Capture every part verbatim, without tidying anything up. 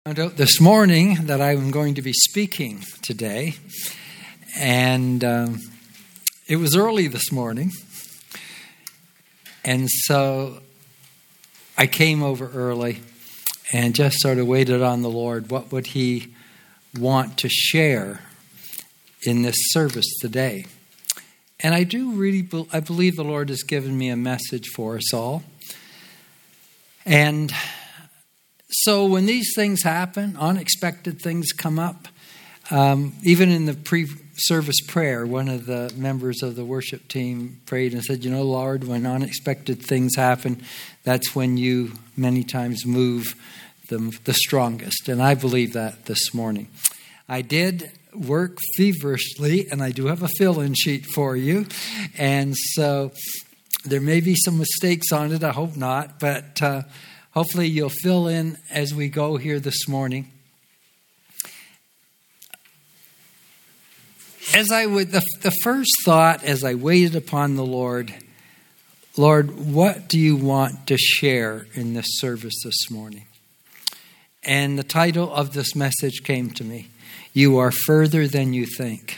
Found out this morning that I'm going to be speaking today, and um, it was early this morning, and so I came over early and just sort of waited on the Lord. What would He want to share in this service today? And I do really, be- I believe the Lord has given me a message for us all. And so when these things happen, unexpected things come up. Um, even in the pre-service prayer, one of the members of the worship team prayed and said, you know, Lord, when unexpected things happen, that's when you many times move the, the strongest. And I believe that this morning. I did work feverishly, and I do have a fill-in sheet for you. And so there may be some mistakes on it. I hope not. But uh, hopefully you'll fill in as we go here this morning. As I would, the, the first thought as I waited upon the Lord, Lord, what do you want to share in this service this morning? And the title of this message came to me. You are further than you think.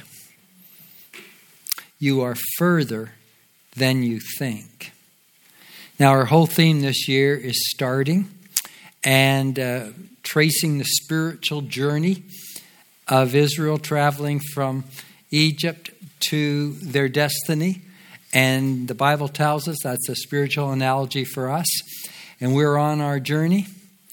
You are further than you think. Now, our whole theme this year is starting and uh, tracing the spiritual journey of Israel traveling from Egypt to their destiny. And the Bible tells us that's a spiritual analogy for us. And we're on our journey.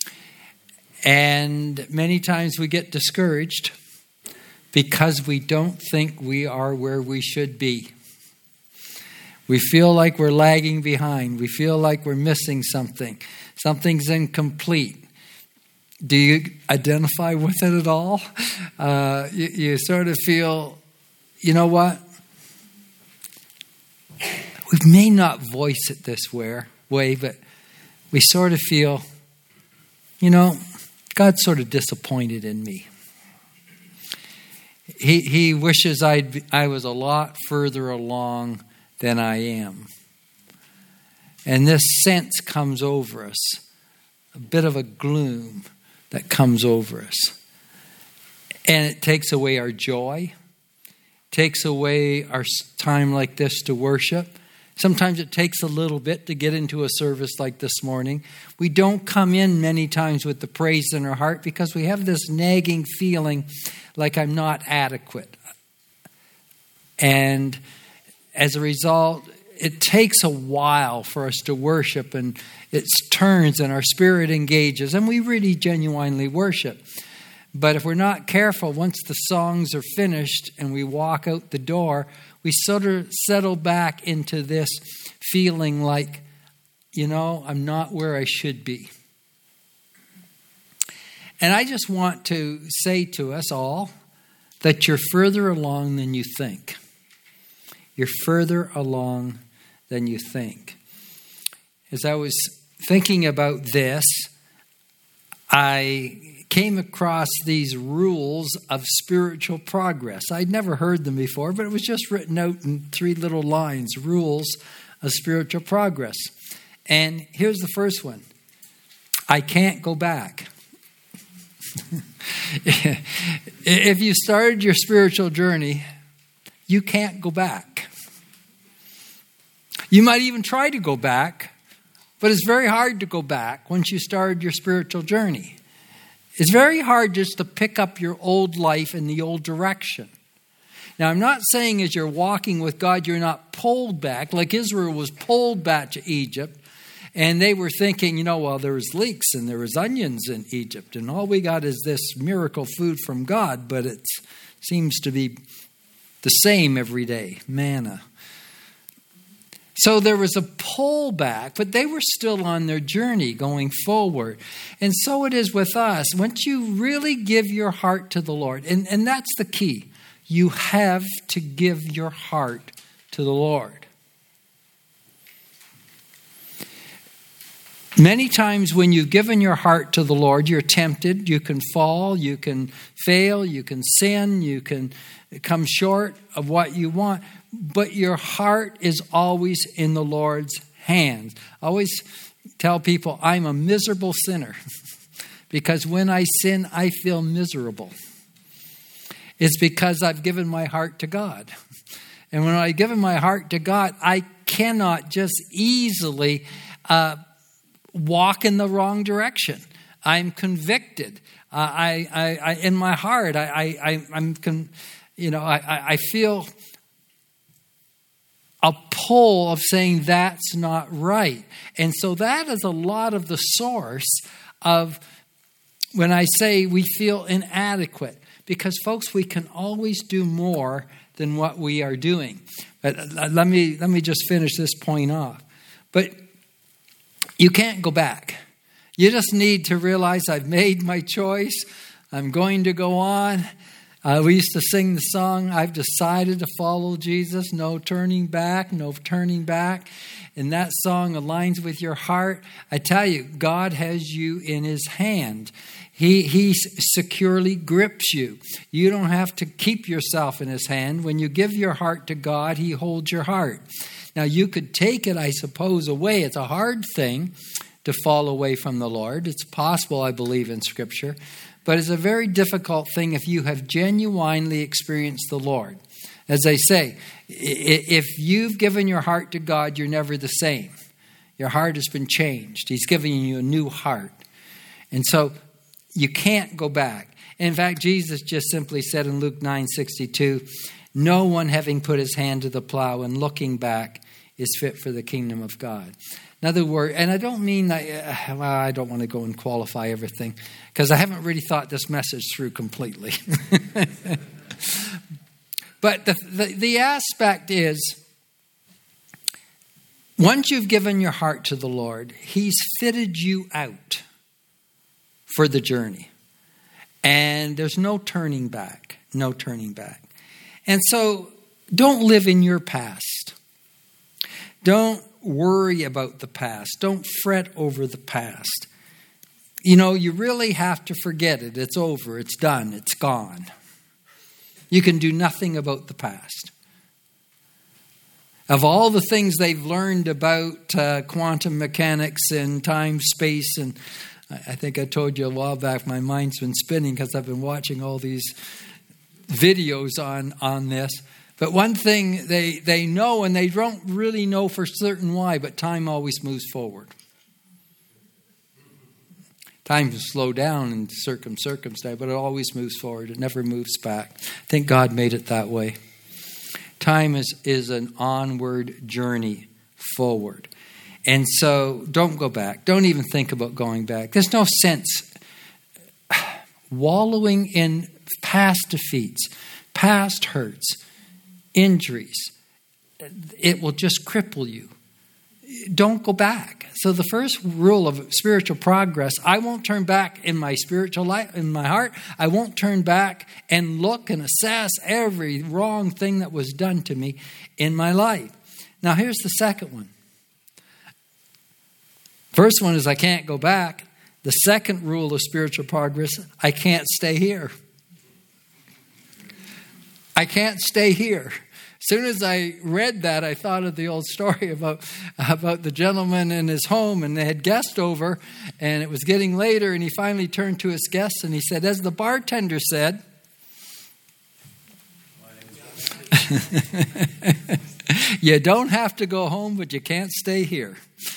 And many times we get discouraged because we don't think we are where we should be. We feel like we're lagging behind. We feel like we're missing something. Something's incomplete. Do you identify with it at all? Uh, you, you sort of feel, you know what? We may not voice it this way, way, but we sort of feel, you know, God's sort of disappointed in me. He he wishes I'd I was a lot further along than I am. And this sense comes over us, a bit of a gloom that comes over us. And it takes away our joy, takes away our time like this to worship. Sometimes it takes a little bit to get into a service like this morning. We don't come in many times with the praise in our heart because we have this nagging feeling like I'm not adequate. And as a result, it takes a while for us to worship, and it turns and our spirit engages, and we really genuinely worship. But if we're not careful, once the songs are finished and we walk out the door, we sort of settle back into this feeling like, you know, I'm not where I should be. And I just want to say to us all that you're further along than you think. You're further along than you think. As I was thinking about this, I came across these rules of spiritual progress. I'd never heard them before, but it was just written out in three little lines, rules of spiritual progress. And here's the first one. I can't go back. If you started your spiritual journey, you can't go back. You might even try to go back, but it's very hard to go back once you started your spiritual journey. It's very hard just to pick up your old life in the old direction. Now, I'm not saying as you're walking with God, you're not pulled back, like Israel was pulled back to Egypt. And they were thinking, you know, well, there was leeks and there was onions in Egypt. And all we got is this miracle food from God. But it seems to be the same every day, manna. So there was a pullback, but they were still on their journey going forward. And so it is with us. Once you really give your heart to the Lord, and, and that's the key, you have to give your heart to the Lord. Many times when you've given your heart to the Lord, you're tempted. You can fall, you can fail, you can sin, you can come short of what you want. But your heart is always in the Lord's hands. I always tell people I'm a miserable sinner because when I sin, I feel miserable. It's because I've given my heart to God. And when I've given my heart to God, I cannot just easily uh, walk in the wrong direction. I'm convicted. Uh, I, I, I, in my heart, I, I, I I'm, con, you know, I, I feel a pull of saying that's not right. And so that is a lot of the source of when I say we feel inadequate. Because, folks, we can always do more than what we are doing. But let me let me just finish this point off. But you can't go back. You just need to realize I've made my choice. I'm going to go on. Uh, we used to sing the song, I've decided to follow Jesus. No turning back, no turning back. And that song aligns with your heart. I tell you, God has you in his hand. He, he securely grips you. You don't have to keep yourself in his hand. When you give your heart to God, he holds your heart. Now, you could take it, I suppose, away. It's a hard thing to fall away from the Lord. It's possible, I believe, in Scripture. But it's a very difficult thing if you have genuinely experienced the Lord. As I say, if you've given your heart to God, you're never the same. Your heart has been changed. He's giving you a new heart. And so you can't go back. In fact, Jesus just simply said in Luke nine sixty-two, no one having put his hand to the plow and looking back is fit for the kingdom of God. In other words, and I don't mean that, uh, well, I don't want to go and qualify everything because I haven't really thought this message through completely. But the, the, the aspect is, once you've given your heart to the Lord, he's fitted you out for the journey. And there's no turning back, no turning back. And so don't live in your past. Don't worry about the past. Don't fret over the past. You know, you really have to forget it. It's over. It's done. It's gone. You can do nothing about the past. Of all the things they've learned about uh, quantum mechanics and time, space, and I think I told you a while back, my mind's been spinning because I've been watching all these videos on, on this. But one thing they, they know, and they don't really know for certain why, but time always moves forward. Time can slow down in certain circumstance, but it always moves forward. It never moves back. I think God made it that way. Time is, is an onward journey forward. And so don't go back. Don't even think about going back. There's no sense wallowing in past defeats, past hurts, injuries. It will just cripple you. Don't go back. So the first rule of spiritual progress, I won't turn back in my spiritual life, in my heart. I won't turn back and look and assess every wrong thing that was done to me in my life. Now here's the second one. First one is I can't go back. The second rule of spiritual progress, I can't stay here. I can't stay here. As soon as I read that, I thought of the old story about, about the gentleman in his home, and they had guests over, and it was getting later, and he finally turned to his guests, and he said, as the bartender said, you don't have to go home, but you can't stay here.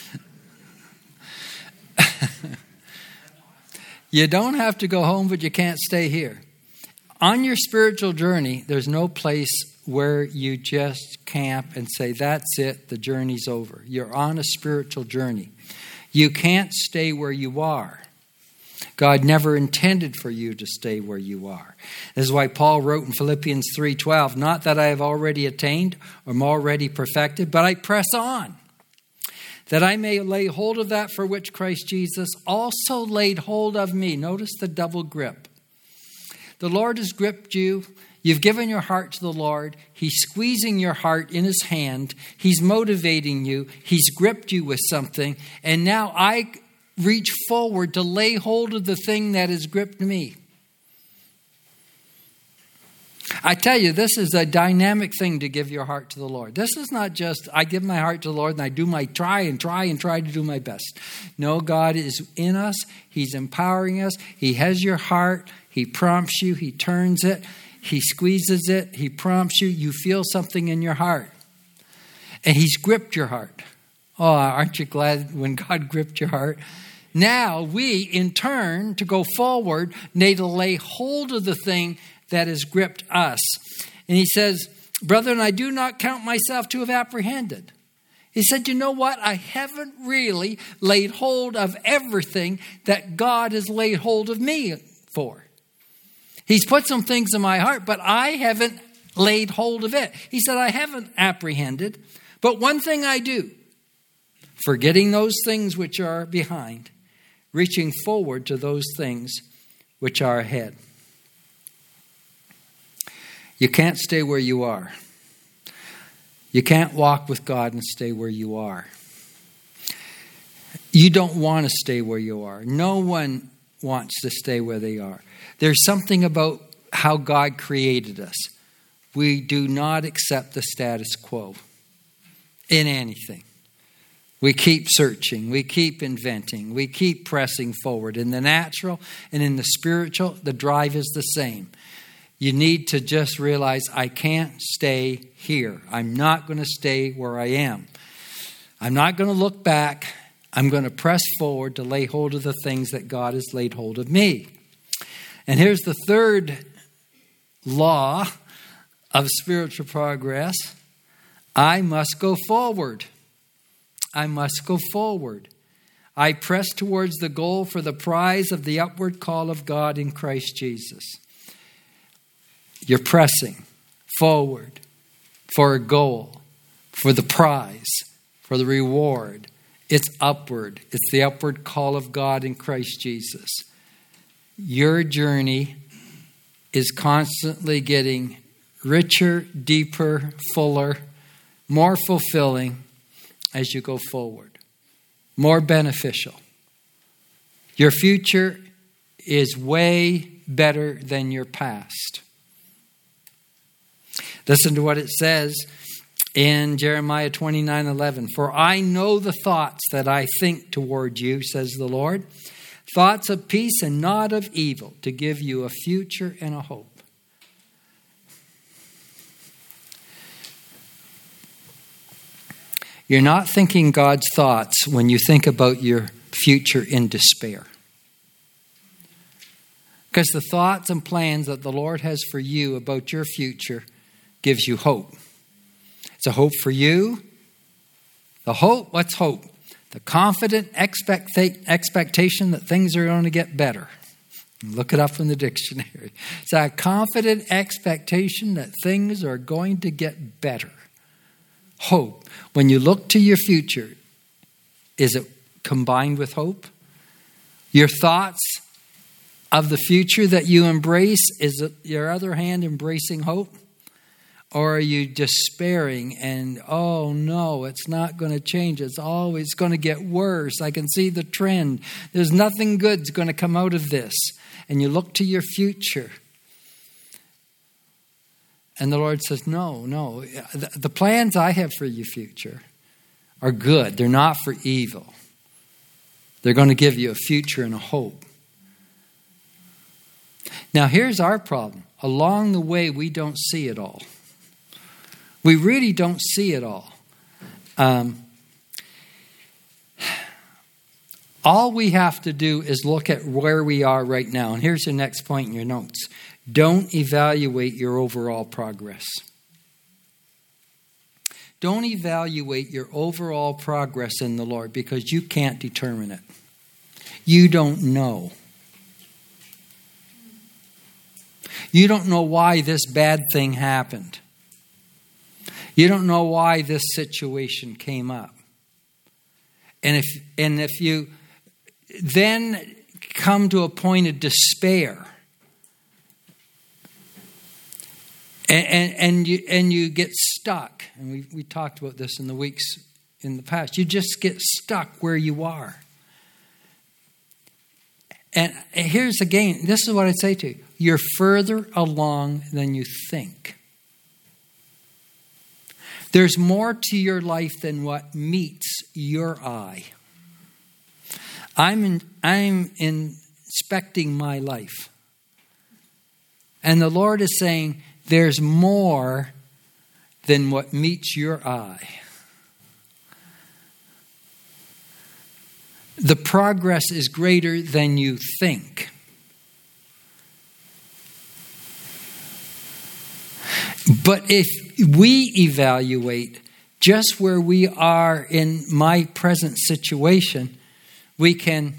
You don't have to go home, but you can't stay here. On your spiritual journey, there's no place where you just camp and say, that's it, the journey's over. You're on a spiritual journey. You can't stay where you are. God never intended for you to stay where you are. This is why Paul wrote in Philippians three twelve, not that I have already attained or am already perfected, but I press on, that I may lay hold of that for which Christ Jesus also laid hold of me. Notice the double grip. The Lord has gripped you. You've given your heart to the Lord. He's squeezing your heart in his hand. He's motivating you. He's gripped you with something. And now I reach forward to lay hold of the thing that has gripped me. I tell you, this is a dynamic thing to give your heart to the Lord. This is not just, I give my heart to the Lord and I do my try and try and try to do my best. No, God is in us. He's empowering us. He has your heart. He prompts you. He turns it. He squeezes it. He prompts you. You feel something in your heart. And He's gripped your heart. Oh, aren't you glad when God gripped your heart? Now we, in turn, to go forward, need to lay hold of the thing that has gripped us. And he says, brethren, I do not count myself to have apprehended. He said, you know what? I haven't really laid hold of everything that God has laid hold of me for. He's put some things in my heart, but I haven't laid hold of it. He said, I haven't apprehended, but one thing I do, forgetting those things which are behind, reaching forward to those things which are ahead. You can't stay where you are. You can't walk with God and stay where you are. You don't want to stay where you are. No one wants to stay where they are. There's something about how God created us. We do not accept the status quo in anything. We keep searching. We keep inventing. We keep pressing forward. In the natural and in the spiritual, the drive is the same. You need to just realize, I can't stay here. I'm not going to stay where I am. I'm not going to look back. I'm going to press forward to lay hold of the things that God has laid hold of me. And here's the third law of spiritual progress. I must go forward. I must go forward. I press towards the goal for the prize of the upward call of God in Christ Jesus. You're pressing forward for a goal, for the prize, for the reward. It's upward. It's the upward call of God in Christ Jesus. Your journey is constantly getting richer, deeper, fuller, more fulfilling as you go forward, more beneficial. Your future is way better than your past. Listen to what it says in Jeremiah twenty-nine eleven. For I know the thoughts that I think toward you, says the Lord, thoughts of peace and not of evil, to give you a future and a hope. You're not thinking God's thoughts when you think about your future in despair. Because the thoughts and plans that the Lord has for you about your future gives you hope. It's a hope for you. The hope, what's hope? The confident expect- expectation that things are going to get better. Look it up in the dictionary. It's a confident expectation that things are going to get better. Hope. When you look to your future, is it combined with hope? Your thoughts of the future that you embrace, is it your other hand embracing hope? Or are you despairing and, oh no, it's not going to change. It's always going to get worse. I can see the trend. There's nothing good's going to come out of this. And you look to your future. And the Lord says, no, no. The, the plans I have for your future are good. They're not for evil. They're going to give you a future and a hope. Now, here's our problem. Along the way, we don't see it all. We really don't see it all. Um, all we have to do is look at where we are right now. And here's the next point in your notes. Don't evaluate your overall progress. Don't evaluate your overall progress in the Lord because you can't determine it. You don't know. You don't know why this bad thing happened. You don't know why this situation came up. And if and if you then come to a point of despair, and and, and you and you get stuck, and we we talked about this in the weeks in the past, you just get stuck where you are. And here's again, this is what I'd say to you. you're further along than you think. There's more to your life than what meets your eye. I'm in, I'm inspecting my life. And the Lord is saying, there's more than what meets your eye. The progress is greater than you think. But if we evaluate just where we are in my present situation, we can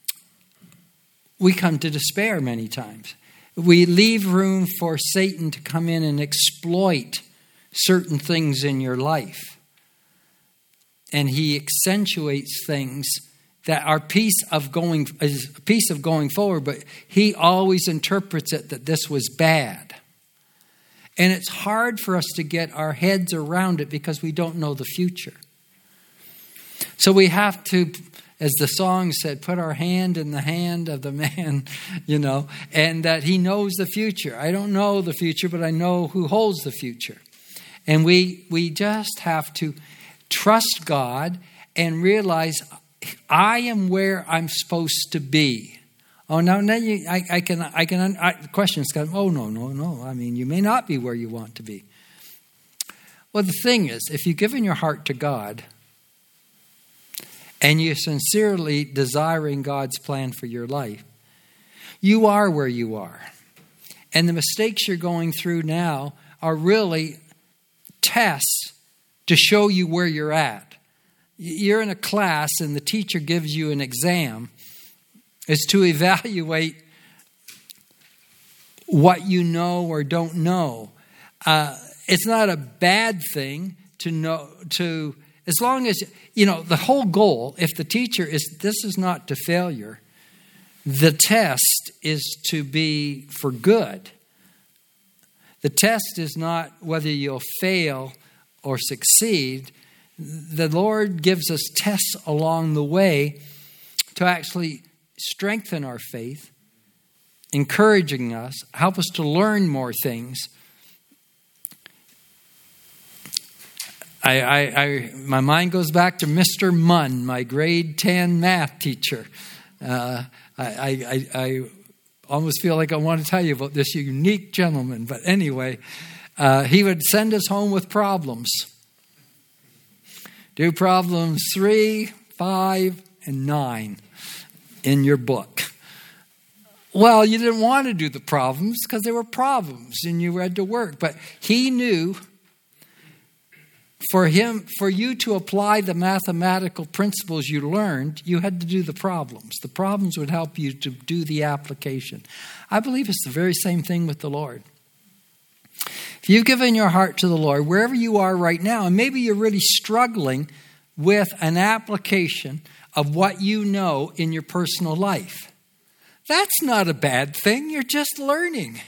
we come to despair many times. We leave room for Satan to come in and exploit certain things in your life. And he accentuates things that are piece of going is a piece of going forward, but he always interprets it that this was bad. And it's hard for us to get our heads around it because we don't know the future. So we have to, as the song said, put our hand in the hand of the man, you know, and that he knows the future. I don't know the future, but I know who holds the future. And we we just have to trust God and realize I am where I'm supposed to be. Oh, now, now you, I, I can, I can, I, questions come, oh, no, no, no. I mean, you may not be where you want to be. Well, the thing is, if you've given your heart to God and you're sincerely desiring God's plan for your life, you are where you are. And the mistakes you're going through now are really tests to show you where you're at. You're in a class and the teacher gives you an exam. Is to evaluate what you know or don't know. Uh, it's not a bad thing to know, to, as long as, you know, the whole goal, if the teacher is, this is not to failure, the test is to be for good. The test is not whether you'll fail or succeed. The Lord gives us tests along the way to actually strengthen our faith, encouraging us, help us to learn more things. I, I, I my mind goes back to Mister Munn, my grade ten math teacher. Uh, I, I, I almost feel like I want to tell you about this unique gentleman, but anyway, uh, he would send us home with problems. Do problems three, five, and nine. In your book. Well, you didn't want to do the problems because they were problems and you had to work. But he knew for him, for you to apply the mathematical principles you learned, you had to do the problems. The problems would help you to do the application. I believe it's the very same thing with the Lord. If you've given your heart to the Lord, wherever you are right now, and maybe you're really struggling with an application of what you know in your personal life. That's not a bad thing. You're just learning.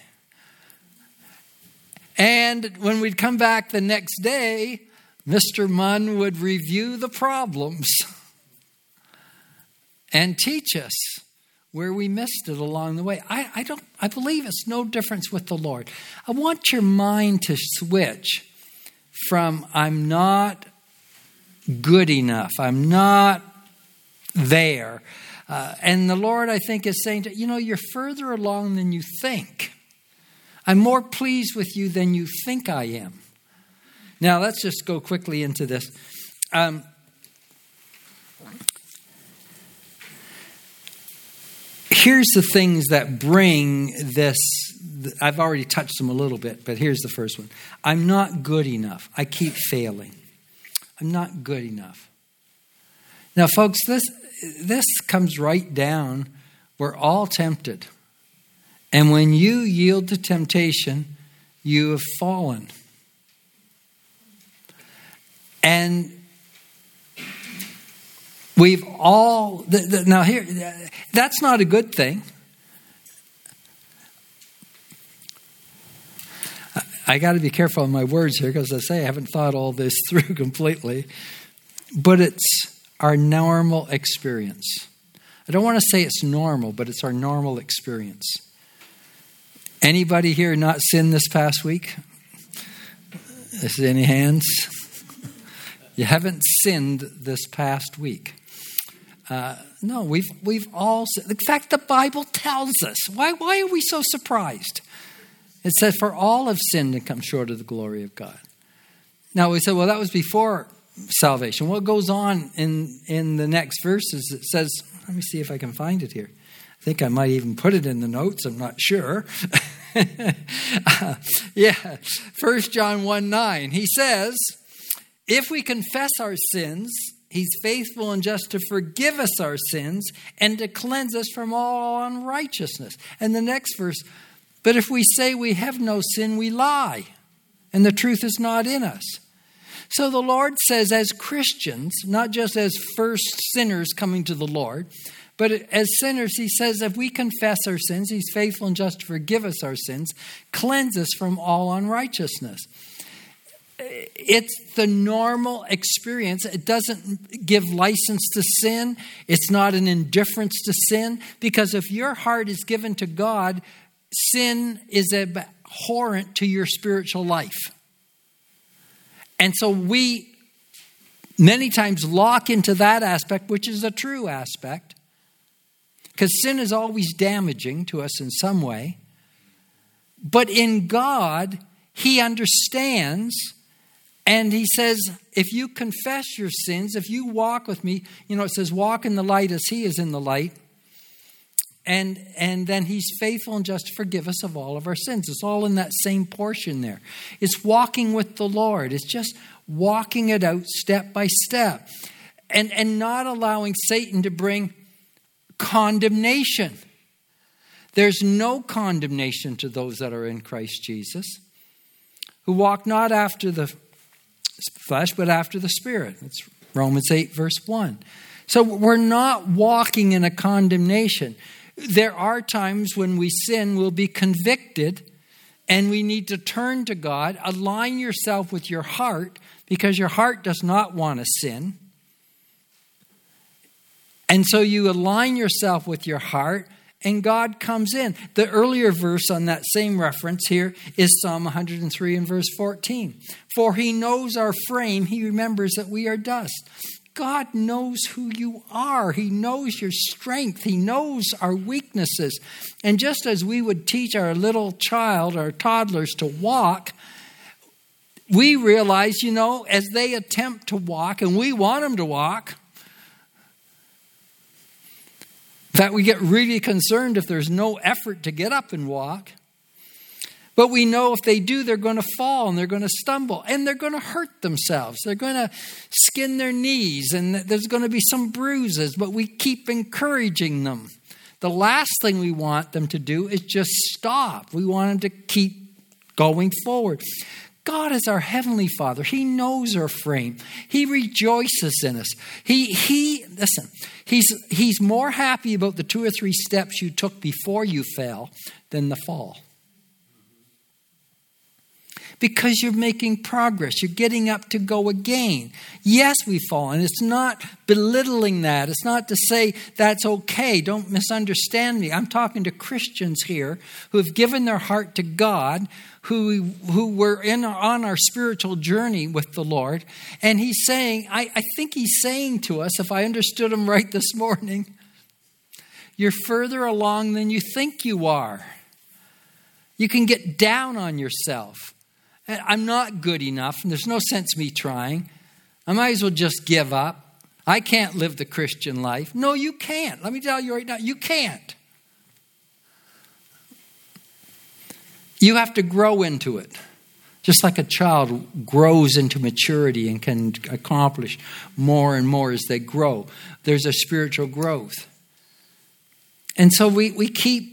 And when we'd come back the next day, Mister Munn would review the problems and teach us where we missed it along the way. I, I don't. I believe it's no difference with the Lord. I want your mind to switch from I'm not good enough. I'm not there. Uh, and the Lord, I think, is saying, to, you know, you're further along than you think. I'm more pleased with you than you think I am. Now, let's just go quickly into this. Um, here's the things that bring this. I've already touched them a little bit, but here's the first one. I'm not good enough. I keep failing. I'm not good enough. Now, folks, this this comes right down. We're all tempted. And when you yield to temptation, you have fallen. And we've all, the, the, now here, that's not a good thing. I got to be careful on my words here because I say I haven't thought all this through completely. But it's our normal experience. I don't want to say it's normal, but it's our normal experience. Anybody here not sinned this past week? Is there any hands? You haven't sinned this past week. Uh, no, we've we've all sinned. In fact, the Bible tells us. Why why are we so surprised? It says, "For all have sinned and come short of the glory of God." Now we say, well, that was before salvation. What goes on in in the next verses? It says, let me see if I can find it here. I think I might even put it in the notes. I'm not sure. uh, yeah, First John one nine. He says, if we confess our sins, he's faithful and just to forgive us our sins and to cleanse us from all unrighteousness. And the next verse, but if we say we have no sin, we lie, and the truth is not in us. So the Lord says, as Christians, not just as first sinners coming to the Lord, but as sinners, he says, if we confess our sins, he's faithful and just to forgive us our sins, cleanse us from all unrighteousness. It's the normal experience. It doesn't give license to sin. It's not an indifference to sin. Because if your heart is given to God, sin is abhorrent to your spiritual life. And so we many times lock into that aspect, which is a true aspect. Because sin is always damaging to us in some way. But in God, he understands. And he says, if you confess your sins, if you walk with me, you know, it says, walk in the light as he is in the light. And and then he's faithful and just to forgive us of all of our sins. It's all in that same portion there. It's walking with the Lord. It's just walking it out step by step. And, and not allowing Satan to bring condemnation. There's no condemnation to those that are in Christ Jesus, who walk not after the flesh, but after the Spirit. It's Romans eight, verse one. So we're not walking in a condemnation. There are times when we sin, we'll be convicted, and we need to turn to God. Align yourself with your heart, because your heart does not want to sin. And so you align yourself with your heart, and God comes in. The earlier verse on that same reference here is Psalm one hundred three and verse fourteen. For he knows our frame, he remembers that we are dust. God knows who you are. He knows your strength. He knows our weaknesses. And just as we would teach our little child, our toddlers to walk, we realize, you know, as they attempt to walk, and we want them to walk, in fact, we get really concerned if there's no effort to get up and walk. But we know if they do, they're going to fall and they're going to stumble and they're going to hurt themselves. They're going to skin their knees and there's going to be some bruises, but we keep encouraging them. The last thing we want them to do is just stop. We want them to keep going forward. God is our Heavenly Father. He knows our frame. He rejoices in us. He, he, listen, he's, he's more happy about the two or three steps you took before you fell than the fall. Because you're making progress. You're getting up to go again. Yes, we fall. And it's not belittling that. It's not to say that's okay. Don't misunderstand me. I'm talking to Christians here who have given their heart to God, who, who were in on our spiritual journey with the Lord. And he's saying, I, I think he's saying to us, if I understood him right this morning, you're further along than you think you are. You can get down on yourself. I'm not good enough, and there's no sense me trying. I might as well just give up. I can't live the Christian life. No, you can't. Let me tell you right now, you can't. You have to grow into it. Just like a child grows into maturity and can accomplish more and more as they grow. There's a spiritual growth. And so we, we keep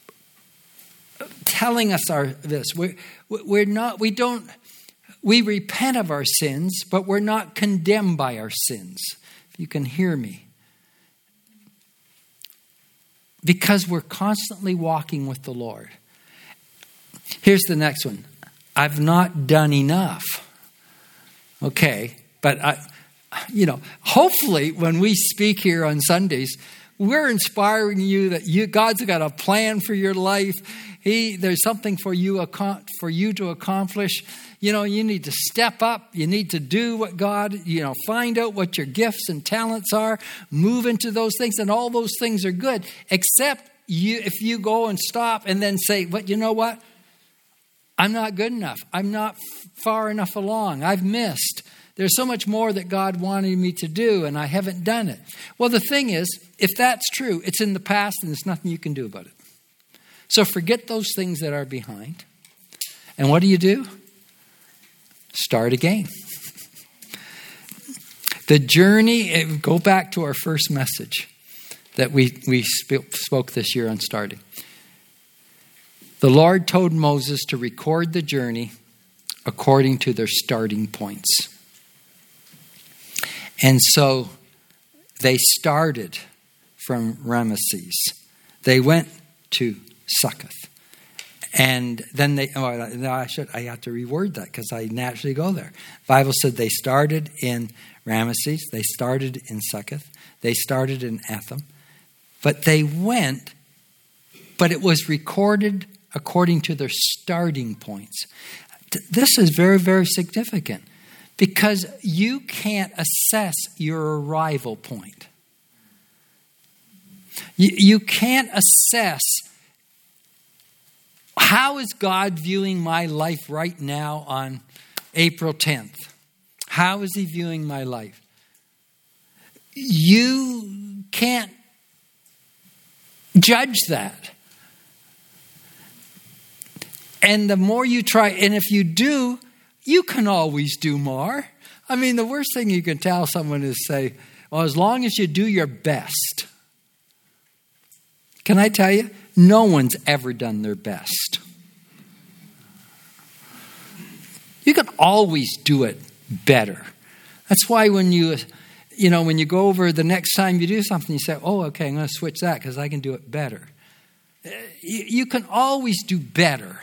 telling us our this. We're, we're not, we don't, we repent of our sins, but we're not condemned by our sins. If you can hear me. Because we're constantly walking with the Lord. Here's the next one. I've not done enough. Okay, but I, you know, hopefully when we speak here on Sundays, we're inspiring you that you God's got a plan for your life. He there's something for you for you to accomplish. You know, you need to step up. You need to do what God, you know, find out what your gifts and talents are, move into those things, and all those things are good. Except you, if you go and stop and then say, but you know what? I'm not good enough. I'm not far enough along. I've missed. There's so much more that God wanted me to do, and I haven't done it. Well, the thing is, if that's true, it's in the past, and there's nothing you can do about it. So forget those things that are behind. And what do you do? Start again. The journey, go back to our first message that we, we spoke this year on starting. The Lord told Moses to record the journey according to their starting points. And so they started from Ramesses. They went to Succoth. And then they, oh, I should, I have to reword that because I naturally go there. The Bible said they started in Ramesses, they started in Succoth, they started in Etham, but they went, but it was recorded according to their starting points. This is very, very significant because you can't assess your arrival point. You, you can't assess how is God viewing my life right now on April tenth? How is he viewing my life? You can't judge that. And the more you try, and if you do, you can always do more. I mean, the worst thing you can tell someone is say, well, as long as you do your best. Can I tell you? No one's ever done their best. You can always do it better. That's why when you, you know, when you go over the next time you do something, you say, oh, okay, I'm going to switch that because I can do it better. You, you can always do better.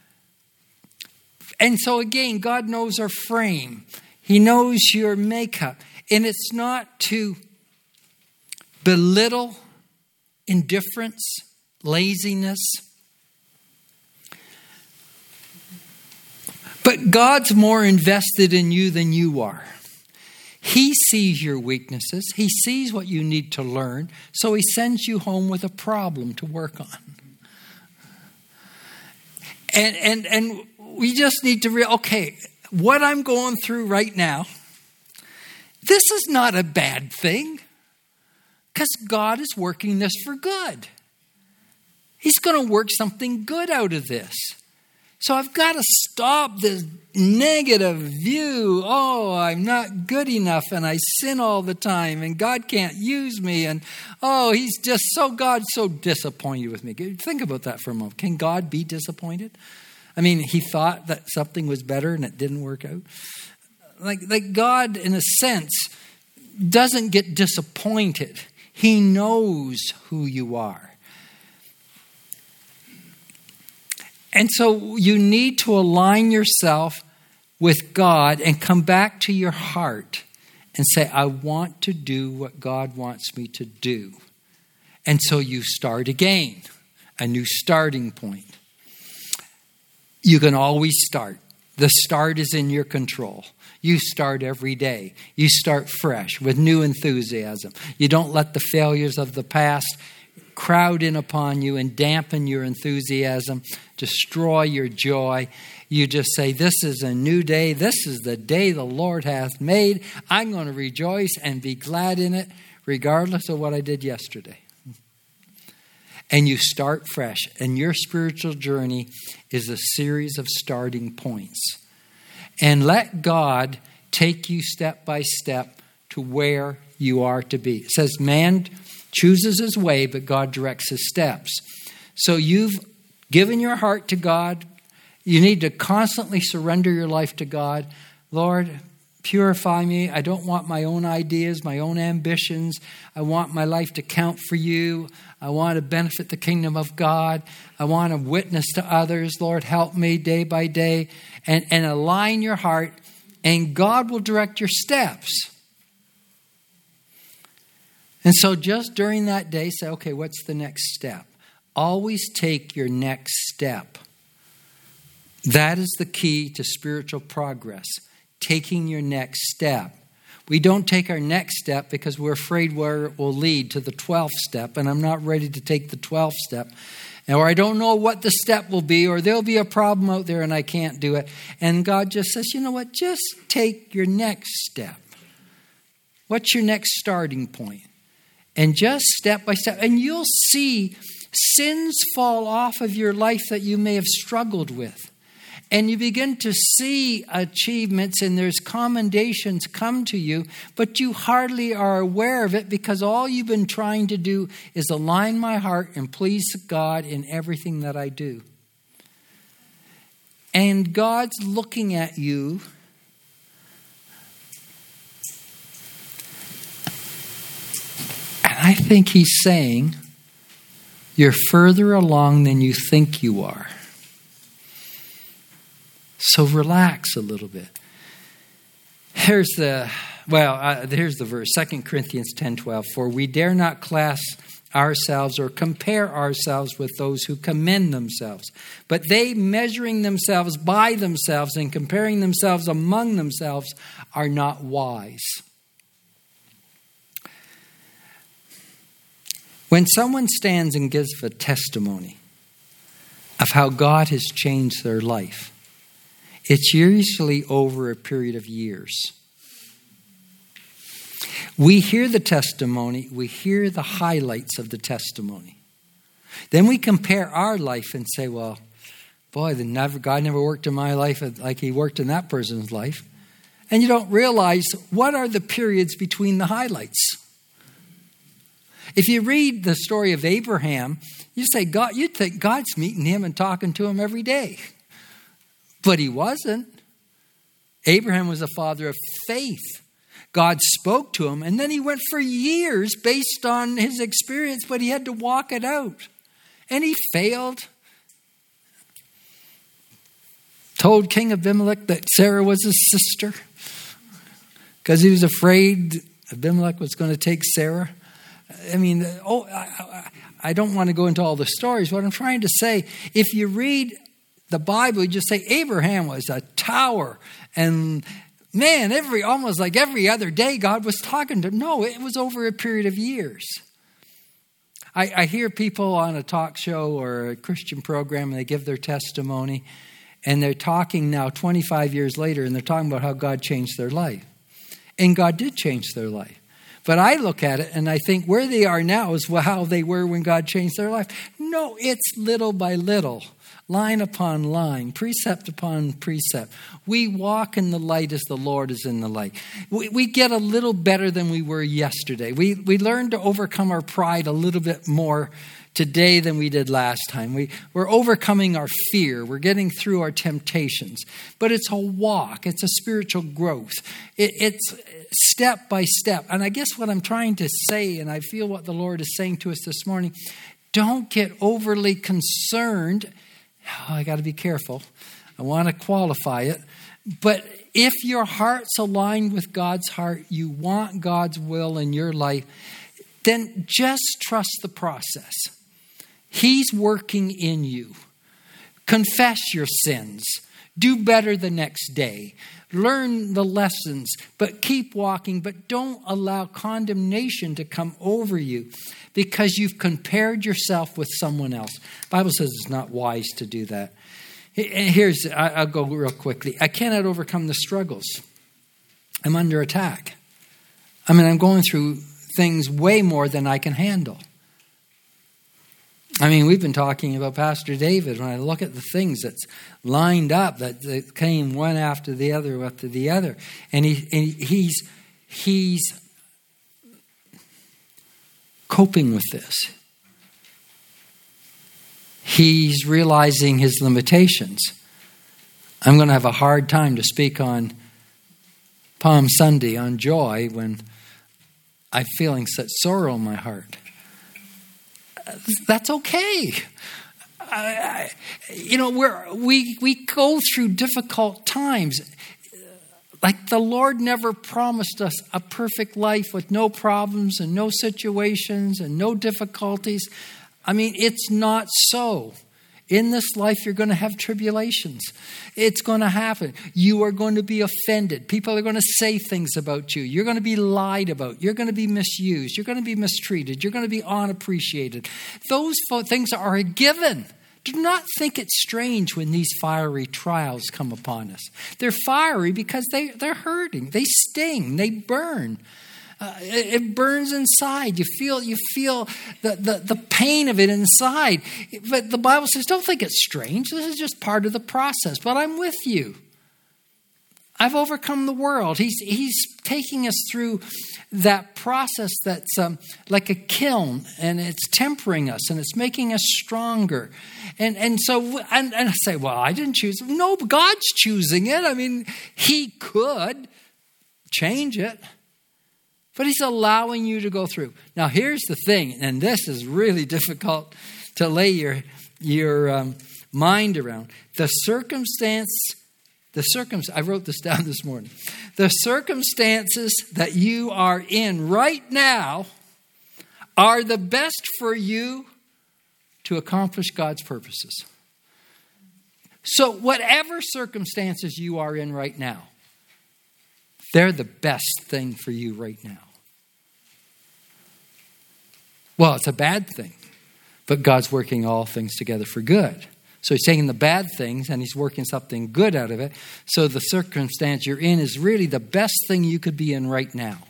And so again, God knows our frame. He knows your makeup. And it's not to belittle indifference, laziness. But God's more invested in you than you are. He sees your weaknesses. He sees what you need to learn. So he sends you home with a problem to work on. And and and we just need to realize, okay, what I'm going through right now, this is not a bad thing. Because God is working this for good. He's going to work something good out of this. So I've got to stop this negative view. Oh, I'm not good enough and I sin all the time and God can't use me. And oh, he's just so, God's so disappointed with me. Think about that for a moment. Can God be disappointed? I mean, he thought that something was better and it didn't work out. Like, like God, in a sense, doesn't get disappointed. He knows who you are. And so you need to align yourself with God and come back to your heart and say, I want to do what God wants me to do. And so you start again, a new starting point. You can always start. The start is in your control. You start every day. You start fresh with new enthusiasm. You don't let the failures of the past crowd in upon you and dampen your enthusiasm, destroy your joy. You just say, this is a new day. This is the day the Lord hath made. I'm going to rejoice and be glad in it, regardless of what I did yesterday. And you start fresh. And your spiritual journey is a series of starting points. And let God take you step by step to where you are to be. It says man chooses his way, but God directs his steps. So you've given your heart to God. You need to constantly surrender your life to God. Lord, purify me. I don't want my own ideas, my own ambitions. I want my life to count for you. I want to benefit the kingdom of God. I want to witness to others. Lord, help me day by day. And, and align your heart, and God will direct your steps. And so just during that day, say, okay, what's the next step? Always take your next step. That is the key to spiritual progress, taking your next step. We don't take our next step because we're afraid where it will lead to the twelfth step, and I'm not ready to take the twelfth step. Or I don't know what the step will be, or there'll be a problem out there and I can't do it. And God just says, you know what, just take your next step. What's your next starting point? And just step by step, and you'll see sins fall off of your life that you may have struggled with. And you begin to see achievements and there's commendations come to you, but you hardly are aware of it because all you've been trying to do is align my heart and please God in everything that I do. And God's looking at you and I think He's saying, you're further along than you think you are. So relax a little bit. Here's the, well, uh, here's the verse, Second Corinthians ten twelve. For we dare not class ourselves or compare ourselves with those who commend themselves. But they, measuring themselves by themselves and comparing themselves among themselves, are not wise. When someone stands and gives a testimony of how God has changed their life, it's usually over a period of years. We hear the testimony, we hear the highlights of the testimony. Then we compare our life and say, well, boy, the never, God never worked in my life like He worked in that person's life. And you don't realize what are the periods between the highlights. If you read the story of Abraham, you say, God, you'd think God's meeting him and talking to him every day. But He wasn't. Abraham was a father of faith. God spoke to him, and then he went for years based on his experience, but he had to walk it out. And he failed. Told King Abimelech that Sarah was his sister because he was afraid Abimelech was going to take Sarah. I mean, oh, I, I don't want to go into all the stories. What I'm trying to say, if you read the Bible, you just say Abraham was a tower. And man, every almost like every other day God was talking to him. No, it was over a period of years. I, I hear people on a talk show or a Christian program, and they give their testimony. And they're talking now twenty-five years later, and they're talking about how God changed their life. And God did change their life. But I look at it and I think where they are now is how they were when God changed their life. No, it's little by little. Line upon line, precept upon precept. We walk in the light as the Lord is in the light. We, we get a little better than we were yesterday. We we learn to overcome our pride a little bit more today than we did last time. We, we're overcoming our fear. We're getting through our temptations. But it's a walk. It's a spiritual growth. It, it's step by step. And I guess what I'm trying to say, and I feel what the Lord is saying to us this morning, don't get overly concerned. Oh, I got to be careful. I want to qualify it. But if your heart's aligned with God's heart, you want God's will in your life, then just trust the process. He's working in you. Confess your sins. Do better the next day. Learn the lessons, but keep walking. But don't allow condemnation to come over you because you've compared yourself with someone else. The Bible says it's not wise to do that. Here's, I'll go real quickly. I cannot overcome the struggles. I'm under attack. I mean, I'm going through things way more than I can handle. I mean, we've been talking about Pastor David. When I look at the things that's lined up, that, that came one after the other after the other, and he and he's he's coping with this. He's realizing his limitations. I'm going to have a hard time to speak on Palm Sunday on joy when I'm feeling such sorrow in my heart. That's okay. I, I, you know, we're, we we go through difficult times. Like the Lord never promised us a perfect life with no problems and no situations and no difficulties. I mean, it's not so. In this life, you're going to have tribulations. It's going to happen. You are going to be offended. People are going to say things about you. You're going to be lied about. You're going to be misused. You're going to be mistreated. You're going to be unappreciated. Those things are a given. Do not think it's strange when these fiery trials come upon us. They're fiery because they, they're hurting. They sting. They burn. Uh, it, it burns inside. You feel you feel the, the, the pain of it inside. But the Bible says, don't think it's strange. This is just part of the process. But I'm with you. I've overcome the world. He's, he's taking us through that process that's um, like a kiln, and it's tempering us, and it's making us stronger. And and so, and, and I say, well, I didn't choose it. No, God's choosing it. I mean, he could change it, but he's allowing you to go through. Now, here's the thing, and this is really difficult to lay your, your um, mind around. The circumstance The circum I wrote this down this morning. The circumstances that you are in right now are the best for you to accomplish God's purposes. So whatever circumstances you are in right now, they're the best thing for you right now. Well, it's a bad thing, but God's working all things together for good. So he's taking the bad things and he's working something good out of it. So the circumstance you're in is really the best thing you could be in right now.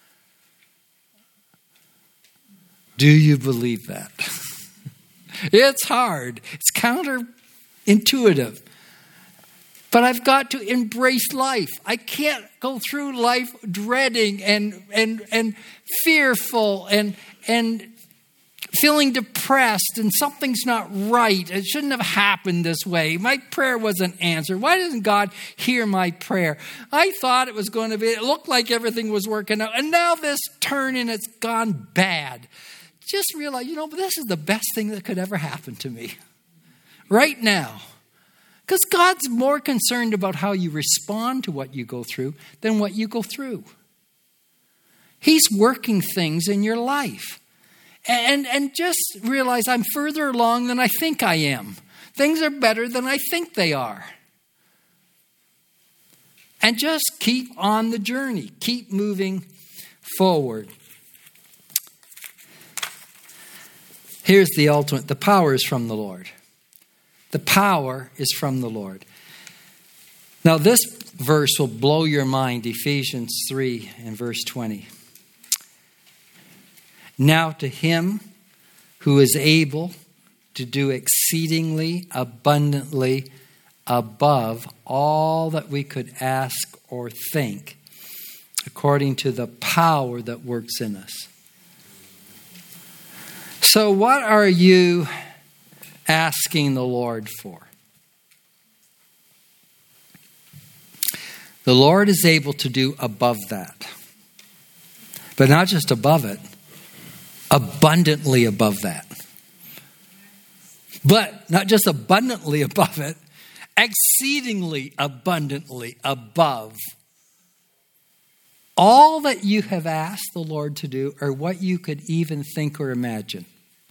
Do you believe that? It's hard. It's counterintuitive. But I've got to embrace life. I can't go through life dreading and and and fearful and and feeling depressed and something's not right. It shouldn't have happened this way. My prayer wasn't answered. Why doesn't God hear my prayer? I thought it was going to be, it looked like everything was working out. And now this turn and it's gone bad. Just realize, you know, this is the best thing that could ever happen to me right now. Because God's more concerned about how you respond to what you go through than what you go through. He's working things in your life. And and just realize I'm further along than I think I am. Things are better than I think they are. And just keep on the journey. Keep moving forward. Here's the ultimate. The power is from the Lord. The power is from the Lord. Now this verse will blow your mind. Ephesians three and verse twenty. Now to him who is able to do exceedingly abundantly above all that we could ask or think, according to the power that works in us. So what are you asking the Lord for? The Lord is able to do above that. But not just above it. Abundantly above that. But not just abundantly above it, exceedingly abundantly above all that you have asked the Lord to do or what you could even think or imagine.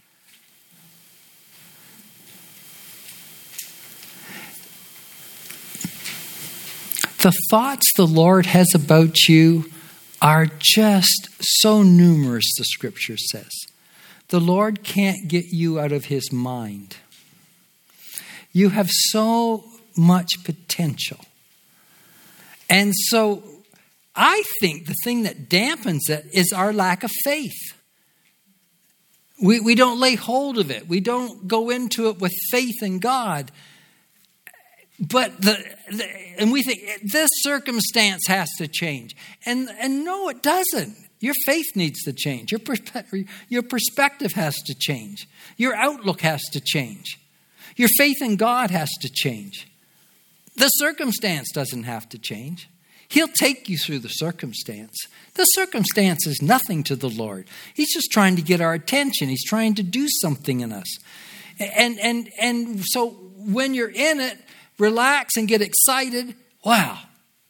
The thoughts the Lord has about you are just so numerous, the scripture says. The Lord can't get you out of his mind. You have so much potential. And so I think the thing that dampens it is our lack of faith. We, we don't lay hold of it. We don't go into it with faith in God. But the, the and we think this circumstance has to change. And and no, it doesn't. Your faith needs to change. Your perspe- your perspective has to change. Your outlook has to change. Your faith in God has to change. The circumstance doesn't have to change. He'll take you through the circumstance. The circumstance is nothing to the Lord. He's just trying to get our attention. He's trying to do something in us. And and and so when you're in it, relax and get excited. Wow.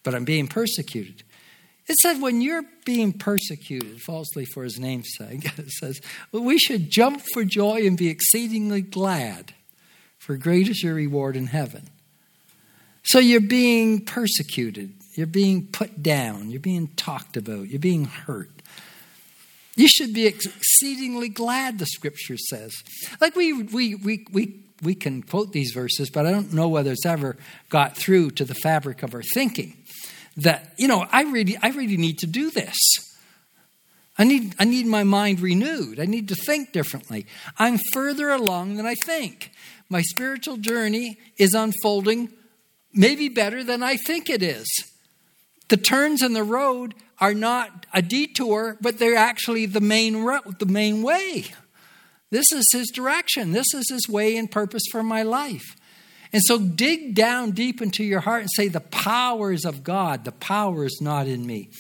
but I'm being persecuted. It said when you're being persecuted falsely for his name's sake, it says, well, we should jump for joy and be exceedingly glad, for great is your reward in heaven. So you're being persecuted. You're being put down. You're being talked about. You're being hurt. You should be exceedingly glad, the scripture says. Like we we we we we can quote these verses, but I don't know whether it's ever got through to the fabric of our thinking. That, you know, I really I really need to do this. I need I need my mind renewed. I need to think differently. I'm further along than I think. My spiritual journey is unfolding maybe better than I think it is. The turns in the road are not a detour, but they're actually the main route, the main way. This is his direction. This is his way and purpose for my life. And so dig down deep into your heart and say, the power is of God. The power is not in me.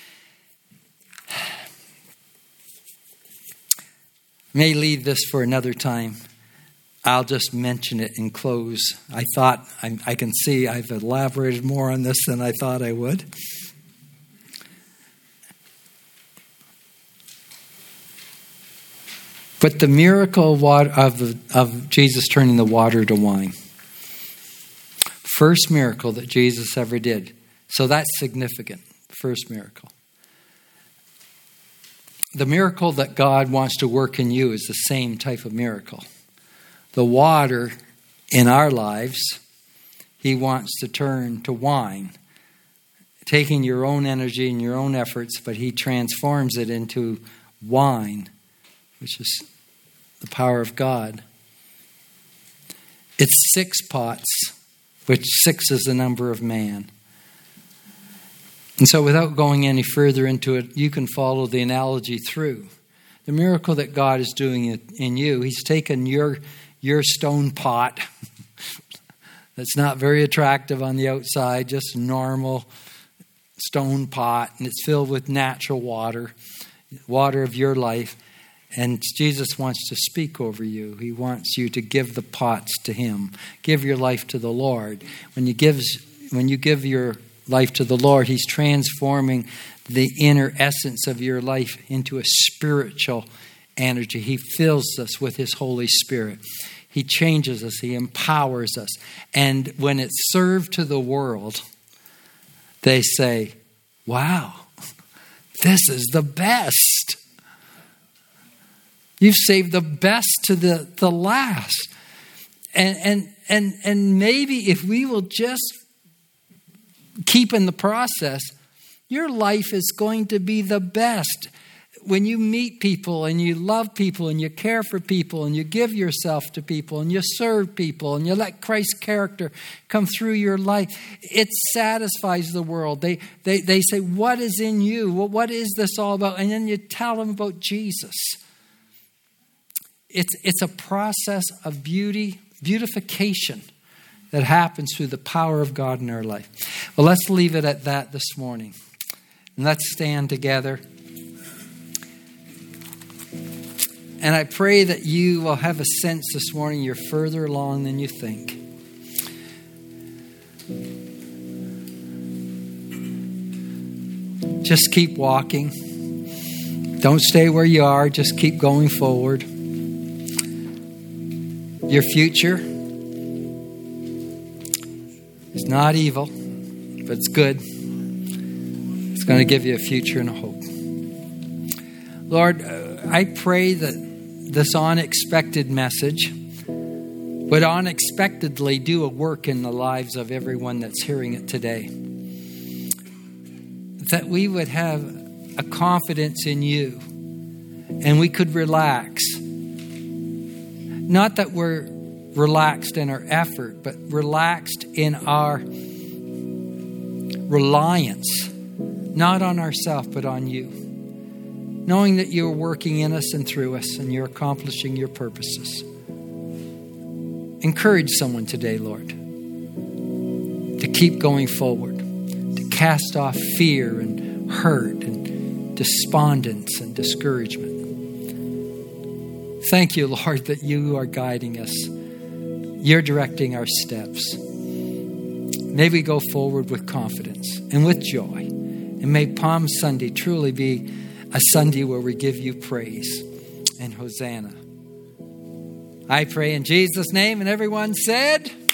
May leave this for another time. I'll just mention it and close. I thought, I, I can see I've elaborated more on this than I thought I would. But the miracle of, water, of, of Jesus turning the water to wine. First miracle that Jesus ever did. So that's significant. First miracle. The miracle that God wants to work in you is the same type of miracle. The water in our lives, he wants to turn to wine. Taking your own energy and your own efforts, but he transforms it into wine, which is the power of God. It's six pots, which six is the number of man. And so without going any further into it, you can follow the analogy through. The miracle that God is doing in you, he's taken your your stone pot that's not very attractive on the outside, just a normal stone pot, and it's filled with natural water, water of your life. And Jesus wants to speak over you. He wants you to give the pots to him. Give your life to the Lord. When you give, when you give your life to the Lord, he's transforming the inner essence of your life into a spiritual energy. He fills us with his Holy Spirit. He changes us. He empowers us. And when it's served to the world, they say, wow, this is the best. You've saved the best to the, the last. And, and, and, and maybe if we will just keep in the process, your life is going to be the best. When you meet people and you love people and you care for people and you give yourself to people and you serve people and you let Christ's character come through your life, it satisfies the world. They, they, they say, what is in you? Well, what is this all about? And then you tell them about Jesus. It's, it's a process of beauty, beautification that happens through the power of God in our life. Well, let's leave it at that this morning. And let's stand together. And I pray that you will have a sense this morning you're further along than you think. Just keep walking. Don't stay where you are. Just keep going forward. Your future is not evil, but it's good. It's going to give you a future and a hope. Lord, I pray that this unexpected message would unexpectedly do a work in the lives of everyone that's hearing it today. That we would have a confidence in you and we could relax. Not that we're relaxed in our effort, but relaxed in our reliance, not on ourselves, but on you. Knowing that you're working in us and through us and you're accomplishing your purposes. Encourage someone today, Lord, to keep going forward, to cast off fear and hurt and despondence and discouragement. Thank you, Lord, that you are guiding us. You're directing our steps. May we go forward with confidence and with joy. And may Palm Sunday truly be a Sunday where we give you praise and Hosanna. I pray in Jesus' name, and everyone said...